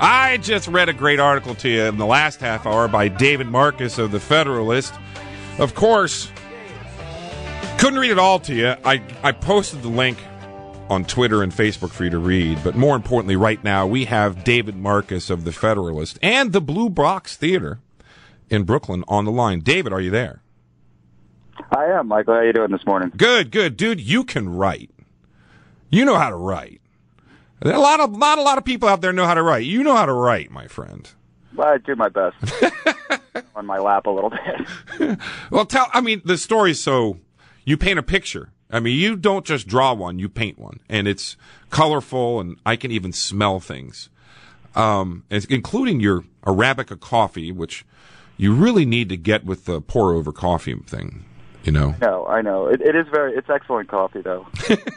I just read a great article to you in the last half hour by David Marcus of The Federalist. Of course, couldn't read it all to you. I posted the link on Twitter and Facebook for you to read, but more importantly, right now, we have David Marcus of The Federalist and the Blue Box Theater in Brooklyn on the line. David, are you there? I am, Michael. How are you doing this morning? Good. Dude, you can write. You know how to write. A lot of people out there know how to write. You know how to write, my friend. Well, I do my best. On my lap a little bit. Well, the story's so, you paint a picture. I mean, you don't just draw one, you paint one. And it's colorful, and I can even smell things. Including your Arabica coffee, which you really need to get with the pour-over coffee thing, you know? No, I know. It's excellent coffee, though.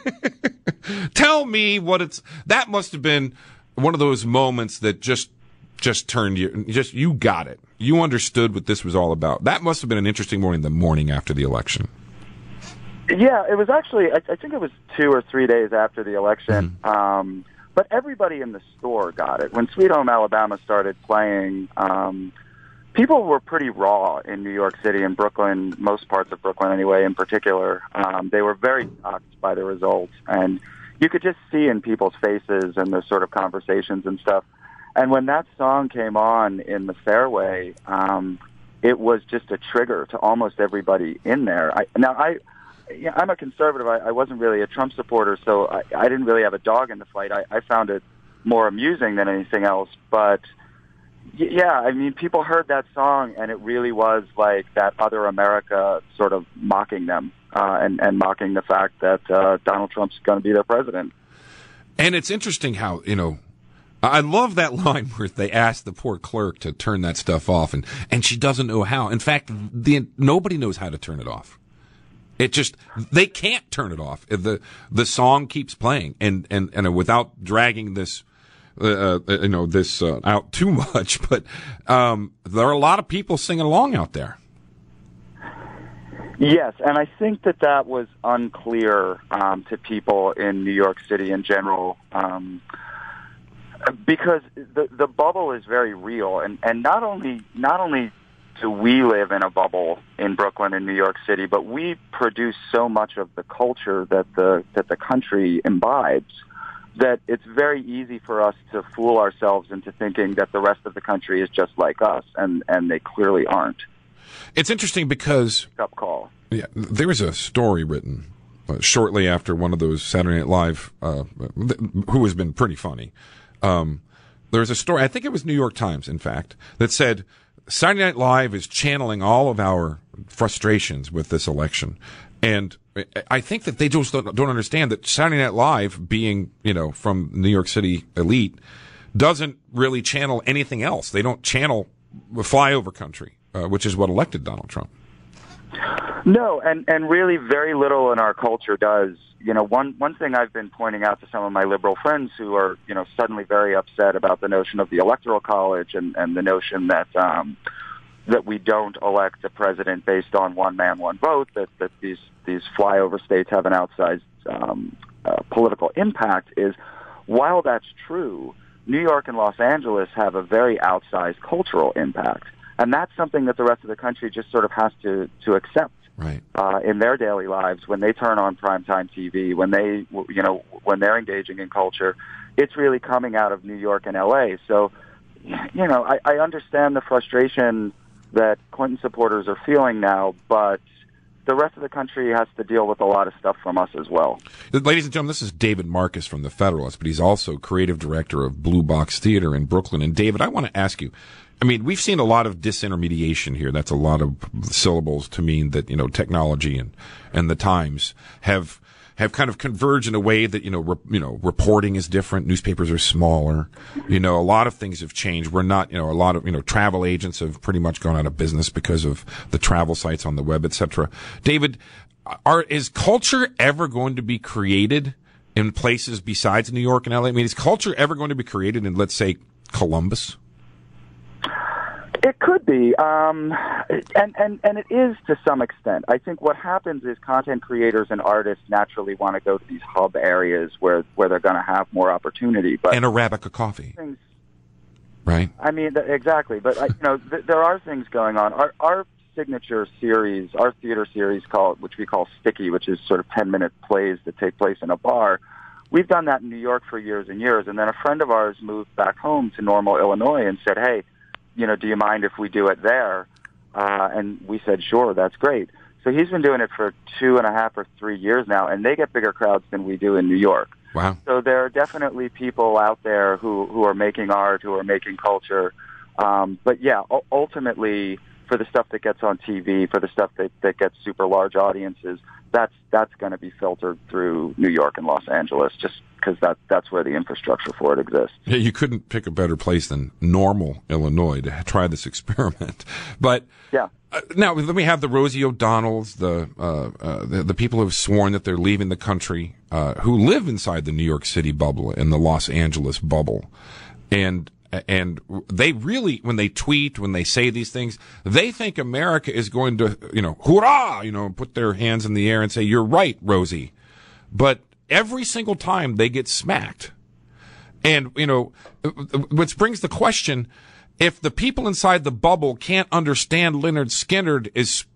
Tell me that must have been one of those moments that just turned you got it. You understood what this was all about. That must have been an interesting morning, the morning after the election. Yeah, it was actually, I think it was 2 or 3 days after the election. Mm-hmm. But everybody in the store got it. When Sweet Home Alabama started playing, people were pretty raw in New York City and Brooklyn, most parts of Brooklyn anyway, in particular. They were very shocked by the results. And you could just see in people's faces and their sort of conversations and stuff. And when that song came on in the fairway, it was just a trigger to almost everybody in there. I'm a conservative. I wasn't really a Trump supporter, so I didn't really have a dog in the fight. I found it more amusing than anything else. But, yeah, I mean, people heard that song, and it really was like that other America sort of mocking them and mocking the fact that Donald Trump's going to be their president. And it's interesting how, I love that line where they asked the poor clerk to turn that stuff off, and she doesn't know how. In fact, nobody knows how to turn it off. They can't turn it off. The song keeps playing, and without dragging this, out too much. But there are a lot of people singing along out there. Yes, and I think that was unclear to people in New York City in general, because the bubble is very real, and not only do we live in a bubble in Brooklyn and New York City, but we produce so much of the culture that the country imbibes that it's very easy for us to fool ourselves into thinking that the rest of the country is just like us, and they clearly aren't. It's interesting because up call. Yeah, there was a story written shortly after one of those Saturday Night Live, who has been pretty funny. There was a story, I think it was New York Times, in fact, that said Saturday Night Live is channeling all of our frustrations with this election. And I think that they just don't understand that Saturday Night Live, being, from New York City elite, doesn't really channel anything else. They don't channel flyover country, which is what elected Donald Trump. No, and really very little in our culture does. One thing I've been pointing out to some of my liberal friends who are, suddenly very upset about the notion of the Electoral College and the notion that we don't elect a president based on one man, one vote, that these flyover states have an outsized political impact, is while that's true, New York and Los Angeles have a very outsized cultural impact. And that's something that the rest of the country just sort of has to accept. Right. In their daily lives, when they turn on primetime TV, when they're engaging in culture, it's really coming out of New York and LA. So, I understand the frustration that Clinton supporters are feeling now, but the rest of the country has to deal with a lot of stuff from us as well. Ladies and gentlemen, this is David Marcus from The Federalist, but he's also creative director of Blue Box Theater in Brooklyn. And David, I want to ask you, we've seen a lot of disintermediation here. That's a lot of syllables to mean that, technology and the times have kind of converged in a way that, reporting is different. Newspapers are smaller. A lot of things have changed. We're not, a lot of, travel agents have pretty much gone out of business because of the travel sites on the web, etc. David, is culture ever going to be created in places besides New York and LA? Is culture ever going to be created in, let's say, Columbus? It could be, and it is to some extent. I think what happens is content creators and artists naturally want to go to these hub areas where they're going to have more opportunity. But and Arabica coffee. Right. I mean, exactly. But there are things going on. Our signature series, our theater series, which we call Sticky, which is sort of 10-minute plays that take place in a bar. We've done that in New York for years and years, and then a friend of ours moved back home to Normal, Illinois, and said, "Hey, do you mind if we do it there?" And we said, "Sure, that's great." So he's been doing it for 2.5 or 3 years now, and they get bigger crowds than we do in New York. Wow. So there are definitely people out there who are making art, who are making culture. But yeah, ultimately, for the stuff that gets on TV, for the stuff that gets super large audiences, that's going to be filtered through New York and Los Angeles, just because that's where the infrastructure for it exists. Yeah, you couldn't pick a better place than Normal, Illinois, to try this experiment. But yeah. Now, let me have the Rosie O'Donnells, the people who have sworn that they're leaving the country, who live inside the New York City bubble and the Los Angeles bubble. And they really, when they tweet, when they say these things, they think America is going to, hoorah, put their hands in the air and say, "You're right, Rosie." But every single time they get smacked. And, which brings the question, if the people inside the bubble can't understand Lynyrd Skynyrd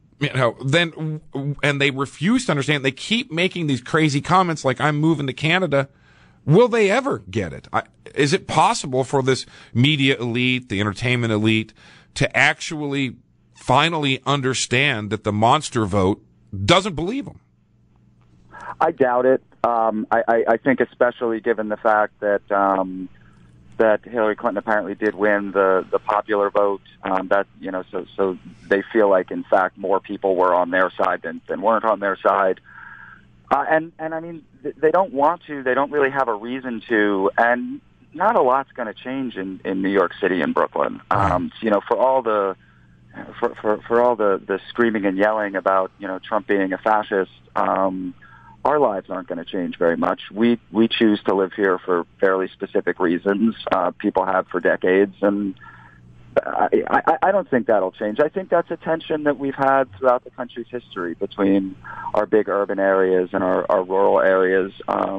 and they refuse to understand, they keep making these crazy comments like, "I'm moving to Canada." Will they ever get it? Is it possible for this media elite, the entertainment elite, to actually finally understand that the monster vote doesn't believe them? I doubt it. I think especially given the fact that that Hillary Clinton apparently did win the popular vote, so they feel like, in fact, more people were on their side than weren't on their side. And I mean, they don't want to. They don't really have a reason to. And not a lot's going to change in New York City and Brooklyn. For all the screaming and yelling about Trump being a fascist, our lives aren't going to change very much. We choose to live here for fairly specific reasons. People have for decades, and I don't think that'll change. I think that's a tension that we've had throughout the country's history between our big urban areas and our rural areas.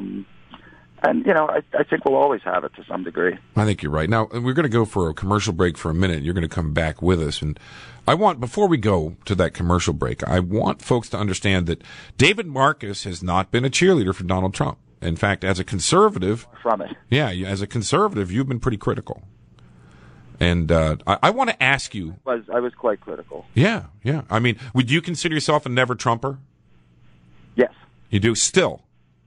I think we'll always have it to some degree. I think you're right. Now, we're going to go for a commercial break for a minute. You're going to come back with us. And before we go to that commercial break, I want folks to understand that David Marcus has not been a cheerleader for Donald Trump. In fact, as a conservative, from it. Yeah, as a conservative, you've been pretty critical. And I want to ask you. I was quite critical. Yeah. I mean, would you consider yourself a never Trumper? Yes. You do still?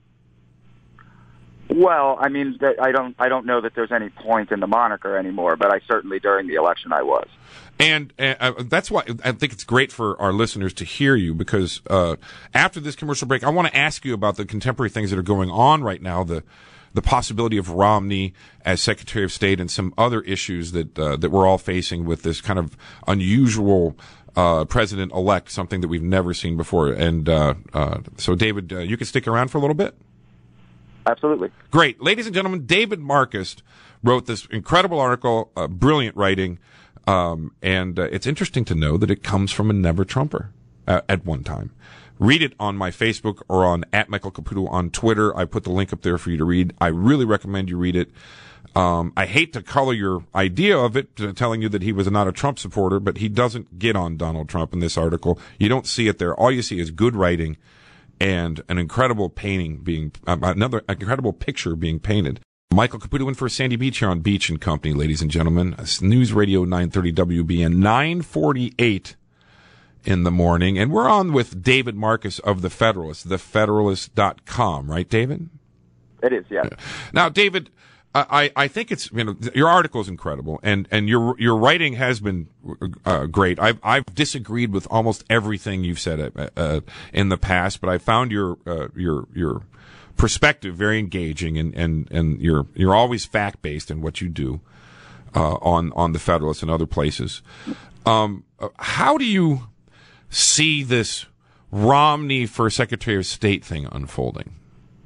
Well, I mean, I don't know that there's any point in the moniker anymore, but I certainly during the election I was. And that's why I think it's great for our listeners to hear you, because after this commercial break, I want to ask you about the contemporary things that are going on right now, the possibility of Romney as Secretary of State and some other issues that we're all facing with this kind of unusual president-elect, something that we've never seen before. And so, David, you can stick around for a little bit? Absolutely. Great. Ladies and gentlemen, David Marcus wrote this incredible article, brilliant writing, and it's interesting to know that it comes from a never Trumper at one time. Read it on my Facebook or on @MichaelCaputo on Twitter. I put the link up there for you to read. I really recommend you read it. I hate to color your idea of it, telling you that he was not a Trump supporter, but he doesn't get on Donald Trump in this article. You don't see it there. All you see is good writing and an incredible painting another incredible picture being painted. Michael Caputo in for Sandy Beach here on Beach and Company, ladies and gentlemen. News Radio 930 WBN, 9:48 in the morning. And we're on with David Marcus of The Federalist, thefederalist.com, right, David? It is, yeah. Now, David, I think it's, your article is incredible, and your writing has been great. I've disagreed with almost everything you've said in the past, but I found your perspective very engaging, and you're always fact based in what you do on the Federalist and other places. How do you see this Romney for Secretary of State thing unfolding?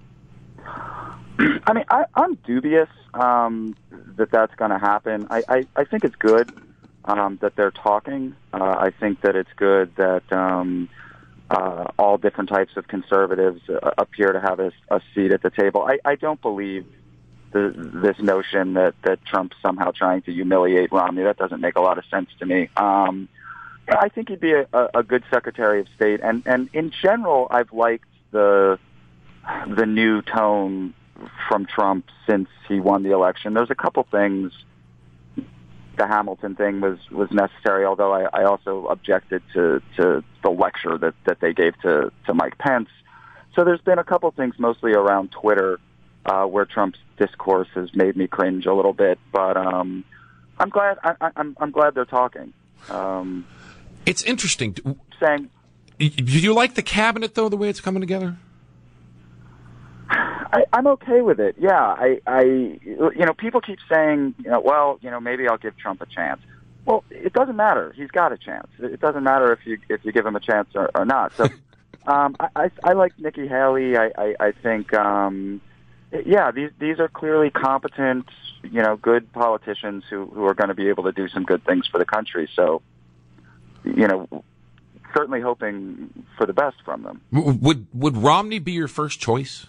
I mean, I'm dubious that that's going to happen. I think it's good that they're talking. I think that it's good that all different types of conservatives appear to have a seat at the table. I don't believe this notion that Trump's somehow trying to humiliate Romney. That doesn't make a lot of sense to me. I think he'd be a good Secretary of State, and in general, I've liked the new tone from Trump since he won the election. There's a couple things. The Hamilton thing was necessary, although I also objected to the lecture that they gave to Mike Pence. So there's been a couple things, mostly around Twitter, where Trump's discourse has made me cringe a little bit. But I'm glad I'm glad they're talking. It's interesting. Saying, do you like the cabinet though, the way it's coming together? I'm okay with it. Yeah, people keep saying, well, maybe I'll give Trump a chance. Well, it doesn't matter. He's got a chance. It doesn't matter if you give him a chance or not. So, I like Nikki Haley. I think, these are clearly competent, good politicians who are going to be able to do some good things for the country. So, certainly hoping for the best from them. Would Romney be your first choice?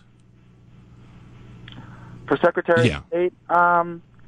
For Secretary of State, I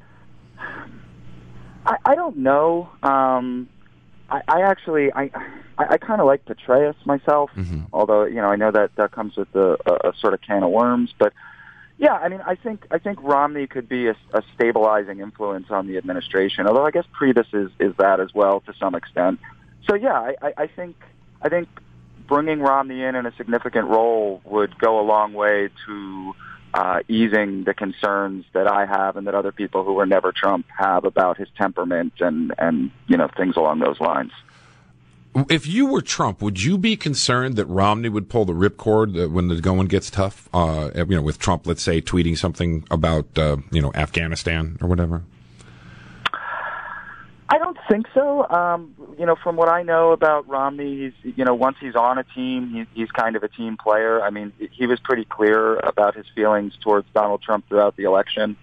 don't know. I actually kind of like Petraeus myself, although I know that comes with a sort of can of worms. But yeah, I mean, I think Romney could be a stabilizing influence on the administration. Although I guess Priebus is that as well to some extent. So yeah, I think bringing Romney in a significant role would go a long way to easing the concerns that I have and that other people who were never Trump have about his temperament and things along those lines. If you were Trump, would you be concerned that Romney would pull the ripcord when the going gets tough? With Trump, let's say, tweeting something about Afghanistan or whatever. I don't think so. From what I know about Romney, once he's on a team, he's kind of a team player. I mean, he was pretty clear about his feelings towards Donald Trump throughout the election.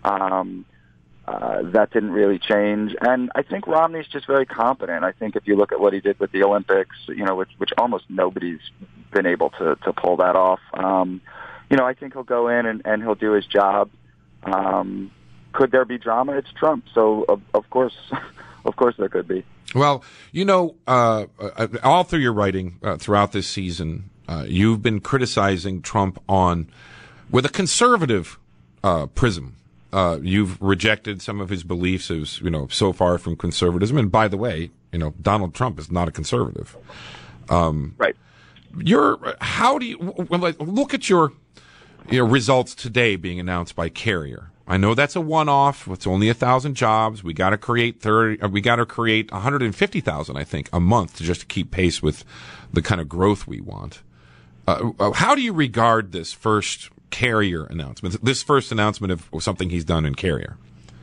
That didn't really change. And I think Romney's just very competent. I think if you look at what he did with the Olympics, which almost nobody's been able to pull that off. I think he'll go in and he'll do his job. Could there be drama? It's Trump. So, of course, there could be. Well, all through your writing throughout this season, you've been criticizing Trump with a conservative prism. You've rejected some of his beliefs as, so far from conservatism. And by the way, Donald Trump is not a conservative. Right. How do you look at your results today being announced by Carrier? I know that's a one-off. It's only 1,000 jobs. We got to create 150,000, I think, a month to just keep pace with the kind of growth we want. How do you regard this first Carrier announcement? This first announcement of something he's done in Carrier.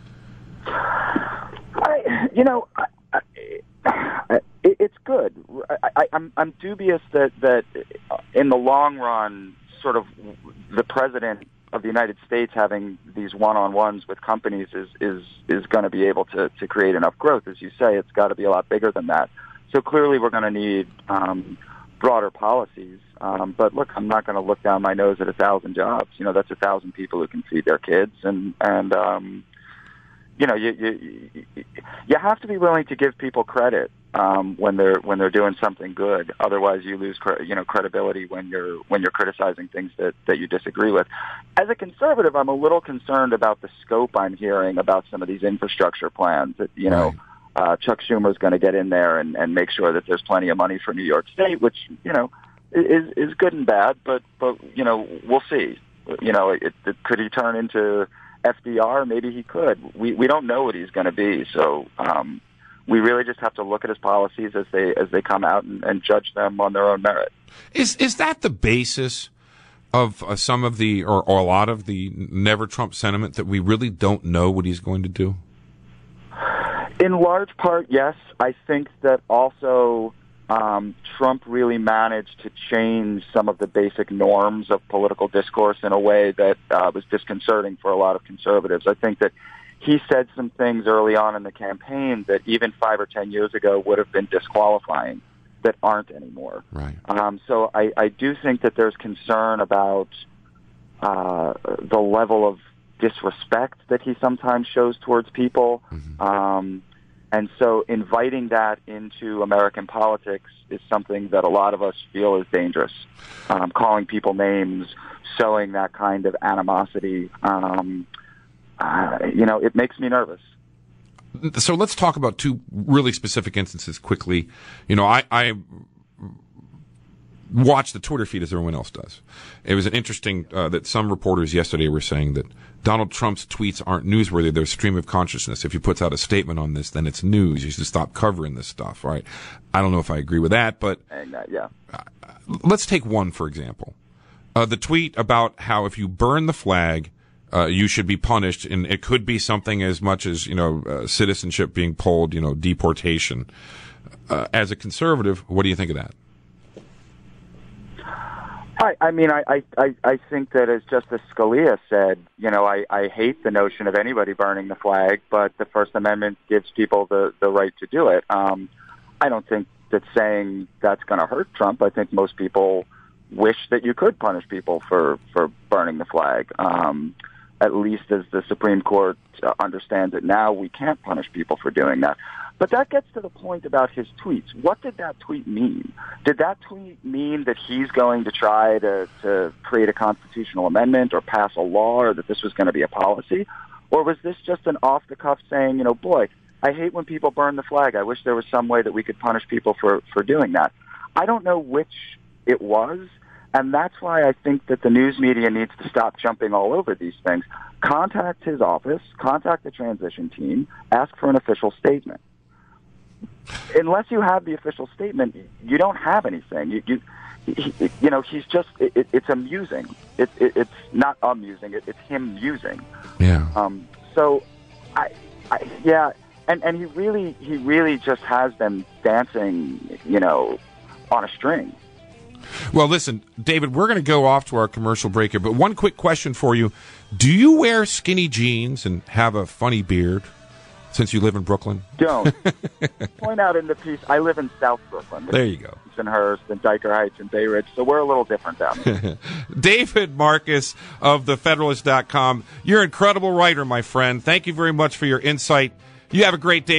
It's good. I'm dubious that in the long run, sort of the president of the United States having these one-on-ones with companies is going to be able to create enough growth. As you say, it's got to be a lot bigger than that. So clearly we're going to need broader policies. But look, I'm not going to look down my nose at 1,000 jobs. That's 1,000 people who can feed their kids. And you have to be willing to give people credit when they're doing something good. Otherwise, you lose credibility when you're criticizing things that you disagree with. As a conservative, I'm a little concerned about the scope I'm hearing about some of these infrastructure plans. That Chuck Schumer's going to get in there and make sure that there's plenty of money for New York State, which is good and bad. But we'll see. Could he turn into FDR? Maybe he could. We don't know what he's going to be. So we really just have to look at his policies as they come out and judge them on their own merit. Is that the basis of some of the or a lot of the Never Trump sentiment, that we really don't know what he's going to do? In large part, yes. I think that also Trump really managed to change some of the basic norms of political discourse in a way that was disconcerting for a lot of conservatives. I think that he said some things early on in the campaign that even 5 or 10 years ago would have been disqualifying that aren't anymore. Right. So I do think that there's concern about the level of disrespect that he sometimes shows towards people. And so inviting that into American politics is something that a lot of us feel is dangerous. Calling people names, sowing that kind of animosity, it makes me nervous. So let's talk about two really specific instances quickly. I watch the Twitter feed as everyone else does. It was an interesting that some reporters yesterday were saying that Donald Trump's tweets aren't newsworthy. They're stream of consciousness. If he puts out a statement on this, then it's news. You should stop covering this stuff, right? I don't know if I agree with that, but let's take one, for example. The tweet about how if you burn the flag, you should be punished, and it could be something as much as, citizenship being pulled, deportation. As a conservative, what do you think of that? I think that, as Justice Scalia said, I hate the notion of anybody burning the flag, but the First Amendment gives people the right to do it. I don't think that saying that's going to hurt Trump. I think most people wish that you could punish people for burning the flag. At least as the Supreme Court understands it now, we can't punish people for doing that. But that gets to the point about his tweets. What did that tweet mean? Did that tweet mean that he's going to try to create a constitutional amendment or pass a law, or that this was going to be a policy? Or was this just an off-the-cuff saying, boy, I hate when people burn the flag. I wish there was some way that we could punish people for doing that. I don't know which it was, and that's why I think that the news media needs to stop jumping all over these things. Contact his office, contact the transition team, ask for an official statement. Unless you have the official statement, you don't have anything. He's just, it's amusing. It's not amusing. It's him musing. Yeah. So, and he really just has them dancing, on a string. Well, listen, David, we're going to go off to our commercial break here, but one quick question for you. Do you wear skinny jeans and have a funny beard since you live in Brooklyn? Don't. Point out in the piece, I live in South Brooklyn. There you go. In Hearst and Dyker Heights and Bay Ridge, so we're a little different down there. David Marcus of TheFederalist.com. You're an incredible writer, my friend. Thank you very much for your insight. You have a great day.